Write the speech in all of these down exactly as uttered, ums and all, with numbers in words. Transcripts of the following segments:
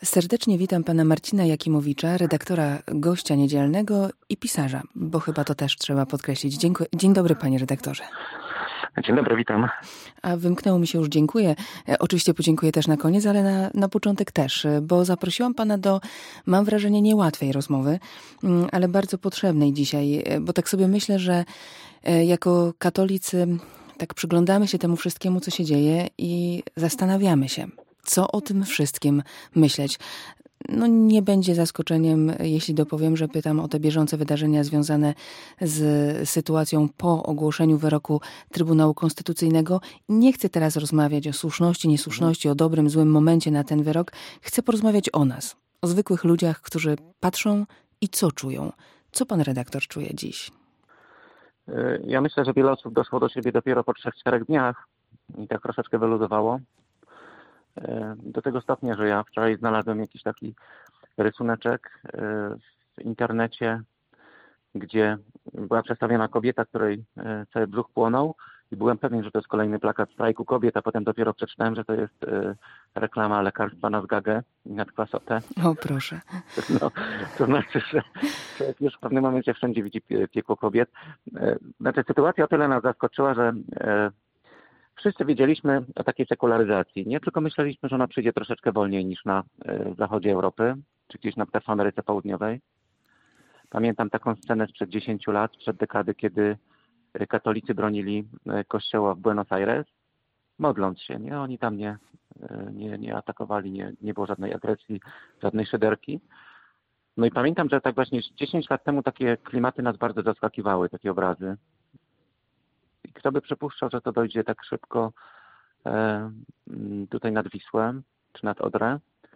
Serdecznie witam pana Marcina Jakimowicza, redaktora Gościa Niedzielnego i pisarza, bo chyba to też trzeba podkreślić. Dziękuję. Dzień dobry, panie redaktorze. Dzień dobry, witam. A wymknęło mi się już dziękuję. E, oczywiście podziękuję też na koniec, ale na, na początek też, bo zaprosiłam pana do, mam wrażenie, niełatwej rozmowy, ale bardzo potrzebnej dzisiaj, bo tak sobie myślę, że e, jako katolicy tak przyglądamy się temu wszystkiemu, co się dzieje i zastanawiamy się, co o tym wszystkim myśleć. No nie będzie zaskoczeniem, jeśli dopowiem, że pytam o te bieżące wydarzenia związane z sytuacją po ogłoszeniu wyroku Trybunału Konstytucyjnego. Nie chcę teraz rozmawiać o słuszności, niesłuszności, o dobrym, złym momencie na ten wyrok. Chcę porozmawiać o nas, o zwykłych ludziach, którzy patrzą i co czują. Co pan redaktor czuje dziś? Ja myślę, że wiele osób doszło do siebie dopiero po trzech, czterech dniach i tak troszeczkę wyluzowało. Do tego stopnia, że ja wczoraj znalazłem jakiś taki rysuneczek w internecie, gdzie była przedstawiona kobieta, której cały brzuch płonął i byłem pewien, że to jest kolejny plakat strajku kobiet, a potem dopiero przeczytałem, że to jest reklama lekarstwa na zgagę i nadkwasotę. O, proszę. No, to znaczy, że człowiek już w pewnym momencie wszędzie widzi piekło kobiet. Znaczy, sytuacja o tyle nas zaskoczyła, że wszyscy wiedzieliśmy o takiej sekularyzacji, nie? Tylko myśleliśmy, że ona przyjdzie troszeczkę wolniej niż na y, zachodzie Europy, czy gdzieś na przykład w Ameryce Południowej. Pamiętam taką scenę sprzed dziesięciu lat, sprzed dekady, kiedy katolicy bronili y, kościoła w Buenos Aires, modląc się, nie? Oni tam nie, y, nie, nie atakowali, nie, nie było żadnej agresji, żadnej szyderki. No i pamiętam, że tak właśnie dziesięć lat temu takie klimaty nas bardzo zaskakiwały, takie obrazy. I kto by przypuszczał, że to dojdzie tak szybko e, tutaj nad Wisłę, czy nad Odrę.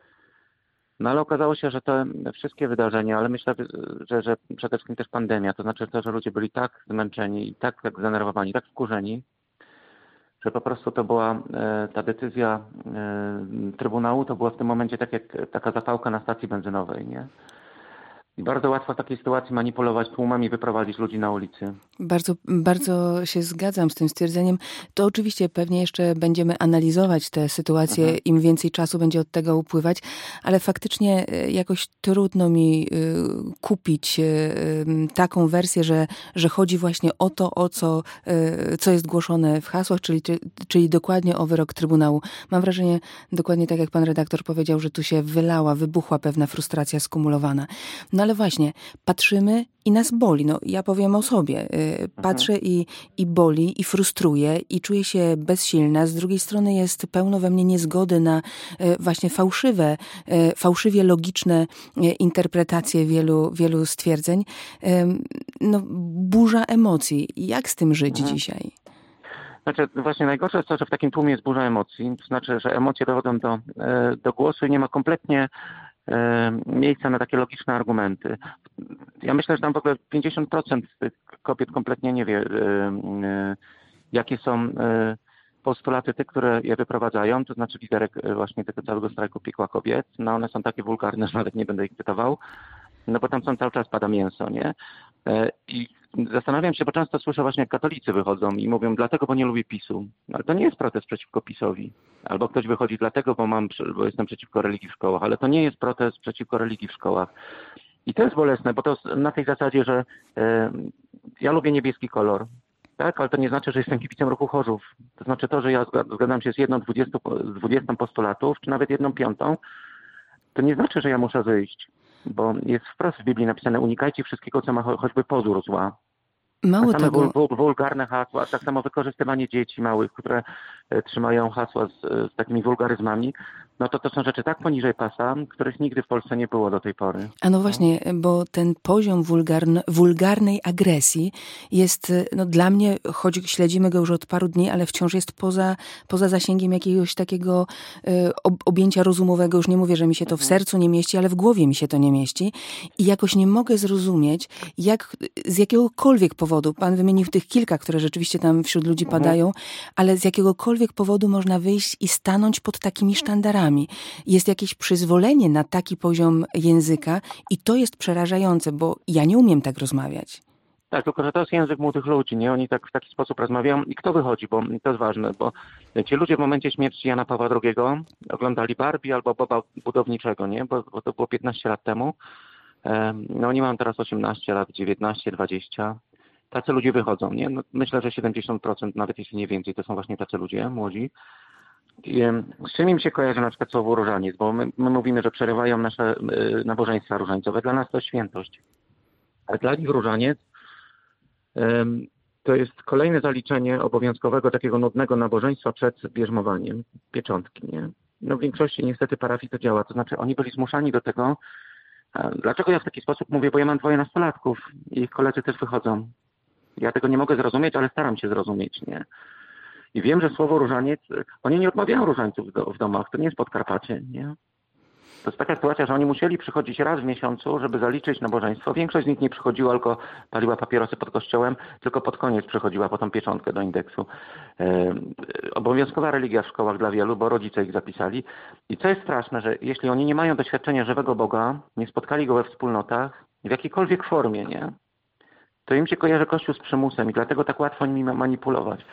No ale okazało się, że te wszystkie wydarzenia, ale myślę, że, że przede wszystkim też pandemia, to znaczy to, że ludzie byli tak zmęczeni i tak, tak zdenerwowani, tak wkurzeni, że po prostu to była e, ta decyzja e, Trybunału, to była w tym momencie tak jak taka zapałka na stacji benzynowej, nie? I bardzo łatwo w takiej sytuacji manipulować tłumami, wyprowadzić ludzi na ulicy. Bardzo, bardzo się zgadzam z tym stwierdzeniem. To oczywiście pewnie jeszcze będziemy analizować tę sytuację, mhm. im więcej czasu będzie od tego upływać, ale faktycznie jakoś trudno mi kupić taką wersję, że, że chodzi właśnie o to, o co, co jest głoszone w hasłach, czyli, czyli dokładnie o wyrok Trybunału. Mam wrażenie, dokładnie tak jak pan redaktor powiedział, że tu się wylała, wybuchła pewna frustracja skumulowana. No ale właśnie, patrzymy i nas boli. No, ja powiem o sobie. Patrzę mhm. i, i boli, i frustruje, i czuję się bezsilna. Z drugiej strony jest pełno we mnie niezgody na właśnie fałszywe, fałszywie logiczne interpretacje wielu, wielu stwierdzeń. No, burza emocji. Jak z tym żyć mhm. dzisiaj? Znaczy, właśnie najgorsze jest to, że w takim tłumie jest burza emocji. To znaczy, że emocje dochodzą do, do głosu i nie ma kompletnie miejsca na takie logiczne argumenty. Ja myślę, że tam w ogóle pięćdziesiąt procent tych kobiet kompletnie nie wie, jakie są postulaty tych, które je wyprowadzają, to znaczy liderek właśnie tego całego strajku piekła kobiet. No one są takie wulgarne, że nawet nie będę ich cytował, no bo tam są cały czas pada mięso, nie? I zastanawiam się, bo często słyszę właśnie, jak katolicy wychodzą i mówią, dlatego, bo nie lubię PiSu. Ale to nie jest protest przeciwko PiSowi. Albo ktoś wychodzi dlatego, bo, mam, bo jestem przeciwko religii w szkołach. Ale to nie jest protest przeciwko religii w szkołach. I to jest bolesne, bo to na tej zasadzie, że e, ja lubię niebieski kolor. Tak, ale to nie znaczy, że jestem kibicem ruchu Chorzów. To znaczy to, że ja zgadzam się z jedną dwudziestą, dwudziestą postulatów, czy nawet jedną piątą, to nie znaczy, że ja muszę wyjść. Bo jest wprost w Biblii napisane, unikajcie wszystkiego, co ma cho- choćby pozór zła. Mało tak samo tego. Wul, wul, wulgarne hasła, tak samo wykorzystywanie dzieci małych, które e, trzymają hasła z, z takimi wulgaryzmami, no to to są rzeczy tak poniżej pasa, których nigdy w Polsce nie było do tej pory. A no właśnie, bo ten poziom wulgarn- wulgarnej agresji jest no, dla mnie, choć śledzimy go już od paru dni, ale wciąż jest poza, poza zasięgiem jakiegoś takiego y, ob- objęcia rozumowego. Już nie mówię, że mi się to w sercu nie mieści, ale w głowie mi się to nie mieści. I jakoś nie mogę zrozumieć, jak z jakiegokolwiek powodu, pan wymienił tych kilka, które rzeczywiście tam wśród ludzi padają, ale z jakiegokolwiek powodu można wyjść i stanąć pod takimi sztandarami. Jest jakieś przyzwolenie na taki poziom języka i to jest przerażające, bo ja nie umiem tak rozmawiać. Tak, tylko że to jest język młodych ludzi, nie? Oni tak w taki sposób rozmawiają. I kto wychodzi, bo to jest ważne, bo ci ludzie w momencie śmierci Jana Pawła drugiego oglądali Barbie albo Boba Budowniczego, nie? Bo, bo to było piętnaście lat temu. No oni mają teraz osiemnaście lat, dziewiętnaście, dwadzieścia. Tacy ludzie wychodzą, nie? No, myślę, że siedemdziesiąt procent, nawet jeśli nie więcej, to są właśnie tacy ludzie, młodzi. I, z czym im się kojarzy na przykład słowo różaniec? Bo my, my mówimy, że przerywają nasze y, nabożeństwa różańcowe. Dla nas to świętość. A dla nich różaniec y, to jest kolejne zaliczenie obowiązkowego takiego nudnego nabożeństwa przed bierzmowaniem pieczątki, nie? No w większości niestety parafii to działa. To znaczy oni byli zmuszani do tego. A dlaczego ja w taki sposób mówię? Bo ja mam dwoje nastolatków i ich koledzy też wychodzą. Ja tego nie mogę zrozumieć, ale staram się zrozumieć, nie? I wiem, że słowo różaniec, oni nie odmawiają różańców do, w domach, to nie jest Podkarpacie, nie? To jest taka sytuacja, że oni musieli przychodzić raz w miesiącu, żeby zaliczyć nabożeństwo. Większość z nich nie przychodziła, tylko paliła papierosy pod kościołem, tylko pod koniec przychodziła po tą pieczątkę do indeksu. E, obowiązkowa religia w szkołach dla wielu, bo rodzice ich zapisali. I co jest straszne, że jeśli oni nie mają doświadczenia żywego Boga, nie spotkali go we wspólnotach, w jakiejkolwiek formie, nie? To im się kojarzy Kościół z przymusem i dlatego tak łatwo nimi manipulować.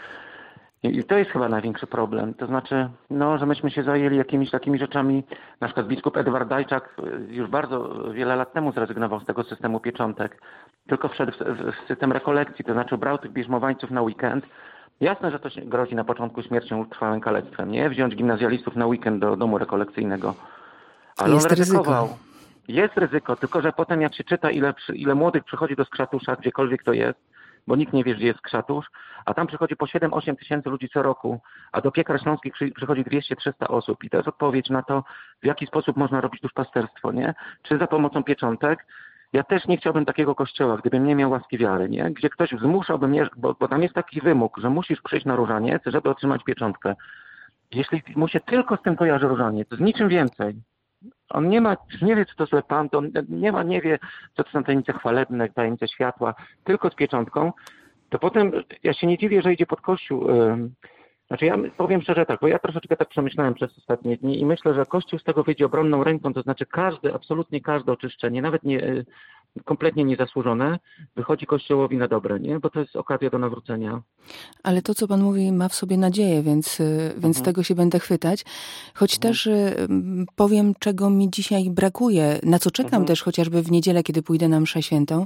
I to jest chyba największy problem. To znaczy, no, że myśmy się zajęli jakimiś takimi rzeczami. Na przykład biskup Edward Dajczak już bardzo wiele lat temu zrezygnował z tego systemu pieczątek. Tylko wszedł w, w system rekolekcji, to znaczy brał tych bierzmowańców na weekend. Jasne, że to się grozi na początku śmiercią lub trwałym kalectwem, nie? Wziąć gimnazjalistów na weekend do domu rekolekcyjnego. Ale jest on ryzykował. ryzyko. Jest ryzyko, tylko że potem jak się czyta, ile, ile młodych przychodzi do Skrzatusza, gdziekolwiek to jest, bo nikt nie wie, gdzie jest Skrzatusz, a tam przychodzi po siedem osiem tysięcy ludzi co roku, a do Piekar Śląskich przy, przychodzi dwieście trzysta osób. I to jest odpowiedź na to, w jaki sposób można robić duszpasterstwo, nie? Czy za pomocą pieczątek? Ja też nie chciałbym takiego kościoła, gdybym nie miał łaski wiary, nie? Gdzie ktoś zmuszałby mnie, bo, bo tam jest taki wymóg, że musisz przyjść na różaniec, żeby otrzymać pieczątkę. Jeśli mu się tylko z tym kojarzy różaniec, z niczym więcej, on nie ma, nie wie, co to złe pan, to on nie ma, nie wie, co to są tajemnice chwalebne, tajemnice światła, tylko z pieczątką, to potem ja się nie dziwię, że idzie pod kościół. Znaczy ja powiem szczerze tak, bo ja troszeczkę tak przemyślałem przez ostatnie dni i myślę, że kościół z tego wyjdzie obronną ręką, to znaczy każde, absolutnie każde oczyszczenie, nawet nie, kompletnie niezasłużone, wychodzi Kościołowi na dobre, nie? Bo to jest okazja do nawrócenia. Ale to, co pan mówi, ma w sobie nadzieję, więc, więc mhm. tego się będę chwytać. Choć mhm. też powiem, czego mi dzisiaj brakuje, na co czekam mhm. też chociażby w niedzielę, kiedy pójdę na mszę świętą,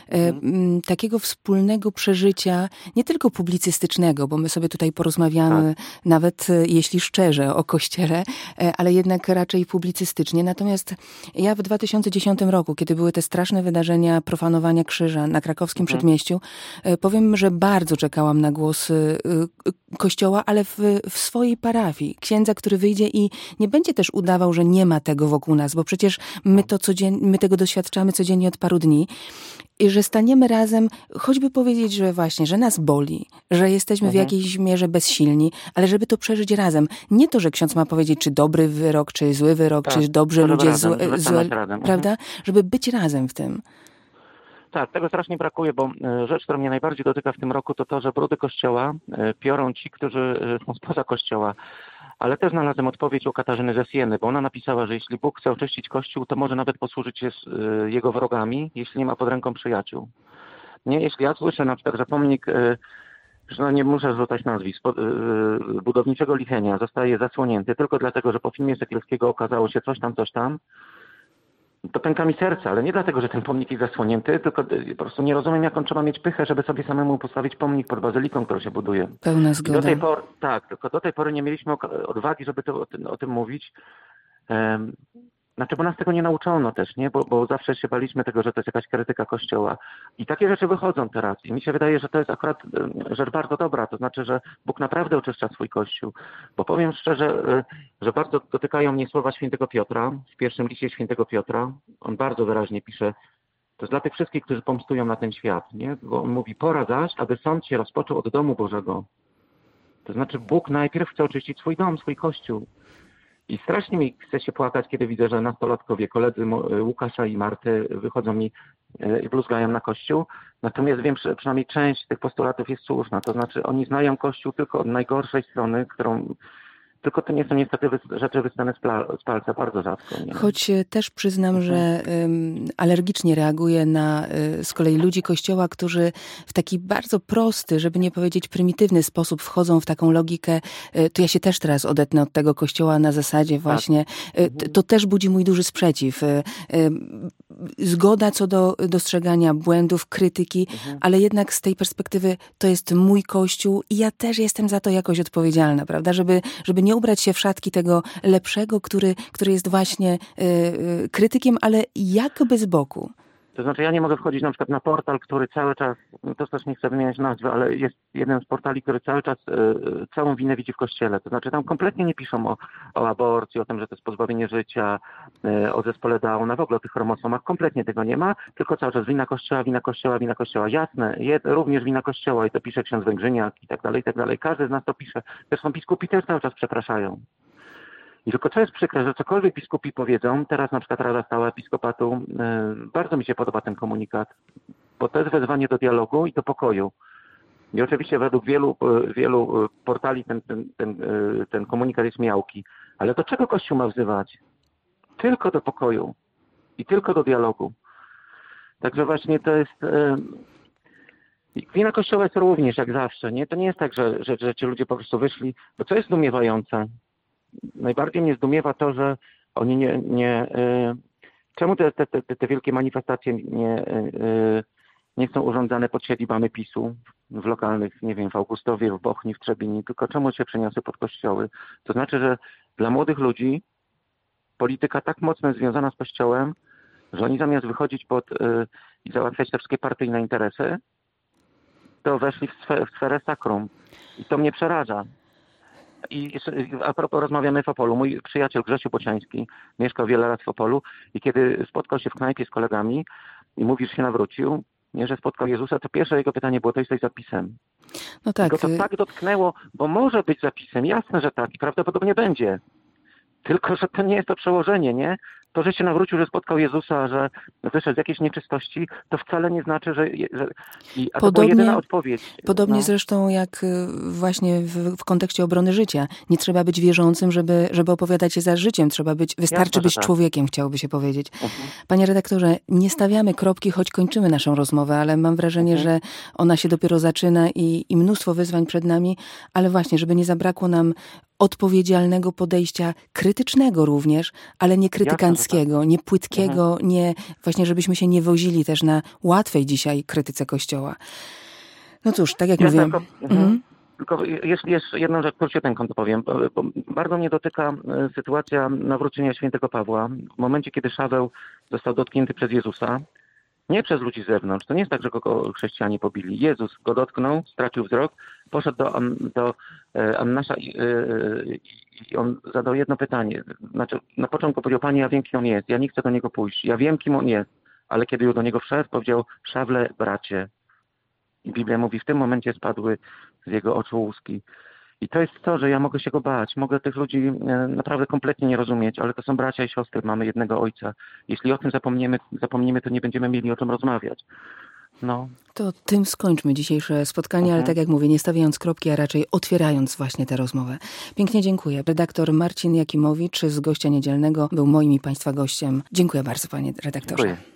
mhm. takiego wspólnego przeżycia, nie tylko publicystycznego, bo my sobie tutaj porozmawiamy, tak. nawet jeśli szczerze, o Kościele, ale jednak raczej publicystycznie. Natomiast ja w dwa tysiące dziesiątym roku, kiedy były te straszne wydarzenia profanowania krzyża na krakowskim mhm. przedmieściu, powiem, że bardzo czekałam na głos Kościoła, ale w, w swojej parafii. Księdza, który wyjdzie i nie będzie też udawał, że nie ma tego wokół nas, bo przecież my, to codzien- my tego doświadczamy codziennie od paru dni. I że staniemy razem, choćby powiedzieć, że właśnie, że nas boli, że jesteśmy mhm. w jakiejś mierze bezsilni, ale żeby to przeżyć razem. Nie to, że ksiądz ma powiedzieć, czy dobry wyrok, czy zły wyrok, tak, czy dobrzy ludzie, złe, złe prawda? Mhm. Żeby być razem w tym. Tak, tego strasznie brakuje, bo rzecz, która mnie najbardziej dotyka w tym roku, to to, że brudy Kościoła piorą ci, którzy są spoza Kościoła. Ale też znalazłem odpowiedź u Katarzyny ze Sieny, bo ona napisała, że jeśli Bóg chce oczyścić Kościół, to może nawet posłużyć się z jego wrogami, jeśli nie ma pod ręką przyjaciół. Nie, jeśli ja słyszę na przykład, że pomnik, że nie muszę rzucać nazwisk, budowniczego Lichenia zostaje zasłonięty tylko dlatego, że po filmie Sekielskiego okazało się coś tam, coś tam, to pęka mi serce, ale nie dlatego, że ten pomnik jest zasłonięty, tylko po prostu nie rozumiem, jaką trzeba mieć pychę, żeby sobie samemu postawić pomnik pod bazyliką, która się buduje. Pełna zgoda. Do tej pory, tak, tylko do tej pory nie mieliśmy odwagi, żeby to, o, tym, o tym mówić. Um, znaczy, bo nas tego nie nauczono też, nie? Bo, bo zawsze się baliśmy tego, że to jest jakaś krytyka Kościoła. I takie rzeczy wychodzą teraz. I mi się wydaje, że to jest akurat rzecz bardzo dobra. To znaczy, że Bóg naprawdę oczyszcza swój Kościół. Bo powiem szczerze, że bardzo dotykają mnie słowa świętego Piotra, w pierwszym liście świętego Piotra. On bardzo wyraźnie pisze, to jest dla tych wszystkich, którzy pomstują na ten świat, nie? Bo on mówi, pora zaś, aby sąd się rozpoczął od domu Bożego. To znaczy, Bóg najpierw chce oczyścić swój dom, swój Kościół. I strasznie mi chce się płakać, kiedy widzę, że nastolatkowie, koledzy Łukasza i Marty wychodzą mi i bluzgają na Kościół. Natomiast wiem, że przynajmniej część tych postulatów jest słuszna. To znaczy oni znają Kościół tylko od najgorszej strony, którą Tylko to nie są niestety rzeczy wystane z, pla- z palca bardzo rzadko. Nie? Choć też przyznam, mhm. że um, alergicznie reaguję na y, z kolei ludzi Kościoła, którzy w taki bardzo prosty, żeby nie powiedzieć prymitywny sposób wchodzą w taką logikę, y, to ja się też teraz odetnę od tego Kościoła na zasadzie właśnie, tak. y, to, to też budzi mój duży sprzeciw. Y, y, zgoda co do dostrzegania błędów, krytyki, mhm. ale jednak z tej perspektywy to jest mój Kościół i ja też jestem za to jakoś odpowiedzialna, prawda? Żeby, żeby nie ubrać się w szatki tego lepszego, który, który jest właśnie y, y, krytykiem, ale jakby z boku. To znaczy ja nie mogę wchodzić na przykład na portal, który cały czas, to też nie chcę wymieniać nazwy, ale jest jeden z portali, który cały czas y, całą winę widzi w Kościele. To znaczy tam kompletnie nie piszą o, o aborcji, o tym, że to jest pozbawienie życia, y, o zespole Downa, w ogóle o tych chromosomach. Kompletnie tego nie ma, tylko cały czas wina Kościoła, wina Kościoła, wina Kościoła. Jasne, jest również wina Kościoła i to pisze ksiądz Węgrzyniak i tak dalej, i tak dalej. Każdy z nas to pisze. Zresztą biskupi też cały czas przepraszają. I tylko co jest przykre, że cokolwiek biskupi powiedzą, teraz na przykład Rada Stała Episkopatu, yy, bardzo mi się podoba ten komunikat, bo to jest wezwanie do dialogu i do pokoju. I oczywiście według wielu, yy, wielu portali ten, ten, ten, yy, ten komunikat jest miałki. Ale do czego Kościół ma wzywać? Tylko do pokoju i tylko do dialogu. Także właśnie to jest... Yy, wina Kościoła jest również jak zawsze. Nie? To nie jest tak, że, że, że ci ludzie po prostu wyszli, bo co jest zdumiewające? Najbardziej mnie zdumiewa to, że oni nie... nie y, czemu te, te, te, te wielkie manifestacje nie, y, nie są urządzane pod siedzibami PiSu w lokalnych, nie wiem, w Augustowie, w Bochni, w Trzebini, tylko czemu się przeniosły pod kościoły? To znaczy, że dla młodych ludzi polityka tak mocno jest związana z Kościołem, że oni zamiast wychodzić pod y, i załatwiać te wszystkie partyjne interesy, to weszli w sferę, w sferę sakrum. I to mnie przeraża. I a propos rozmawiamy w Opolu. Mój przyjaciel Grzesiu Bociański mieszkał wiele lat w Opolu i kiedy spotkał się w knajpie z kolegami i mówi, że się nawrócił, nie, że spotkał Jezusa, to pierwsze jego pytanie było, to jesteś zapisem. No tak. Go to tak dotknęło, bo może być zapisem. Jasne, że tak i prawdopodobnie będzie. Tylko, że to nie jest to przełożenie, nie? To, że się nawrócił, że spotkał Jezusa, że wyszedł z jakiejś nieczystości, to wcale nie znaczy, że... że i, a podobnie, to była jedyna odpowiedź. Podobnie no. Zresztą jak właśnie w, w kontekście obrony życia. Nie trzeba być wierzącym, żeby, żeby opowiadać się za życiem. Trzeba być, wystarczy Jasne, być tak. człowiekiem, chciałoby się powiedzieć. Uh-huh. Panie redaktorze, nie stawiamy kropki, choć kończymy naszą rozmowę, ale mam wrażenie, uh-huh. że ona się dopiero zaczyna i, i mnóstwo wyzwań przed nami, ale właśnie, żeby nie zabrakło nam odpowiedzialnego podejścia, krytycznego również, ale nie krytykanckiego, tak. nie płytkiego, mhm. nie właśnie, żebyśmy się nie wozili też na łatwej dzisiaj krytyce Kościoła. No cóż, tak jak ja mówiłem. Tylko, mhm. tylko jest, jest jedną rzecz, króciuteńką to powiem. Bo, bo bardzo mnie dotyka sytuacja nawrócenia świętego Pawła. W momencie, kiedy Szaweł został dotknięty przez Jezusa, nie przez ludzi z zewnątrz. To nie jest tak, że go chrześcijanie pobili. Jezus go dotknął, stracił wzrok, poszedł do, do Annasza i, i on zadał jedno pytanie. Znaczy, na początku powiedział, Panie, ja wiem, kim on jest. Ja nie chcę do niego pójść. Ja wiem, kim on jest. Ale kiedy już do niego wszedł, powiedział, Szawle, bracie. I Biblia mówi, w tym momencie spadły z jego oczu łuski. I to jest to, że ja mogę się go bać. Mogę tych ludzi naprawdę kompletnie nie rozumieć, ale to są bracia i siostry, mamy jednego ojca. Jeśli o tym zapomniemy, zapomnimy, to nie będziemy mieli o czym rozmawiać. No. To tym skończmy dzisiejsze spotkanie, mhm. ale tak jak mówię, nie stawiając kropki, a raczej otwierając właśnie tę rozmowę. Pięknie dziękuję. Redaktor Marcin Jakimowicz z Gościa Niedzielnego był moim i Państwa gościem. Dziękuję bardzo, panie redaktorze. Dziękuję.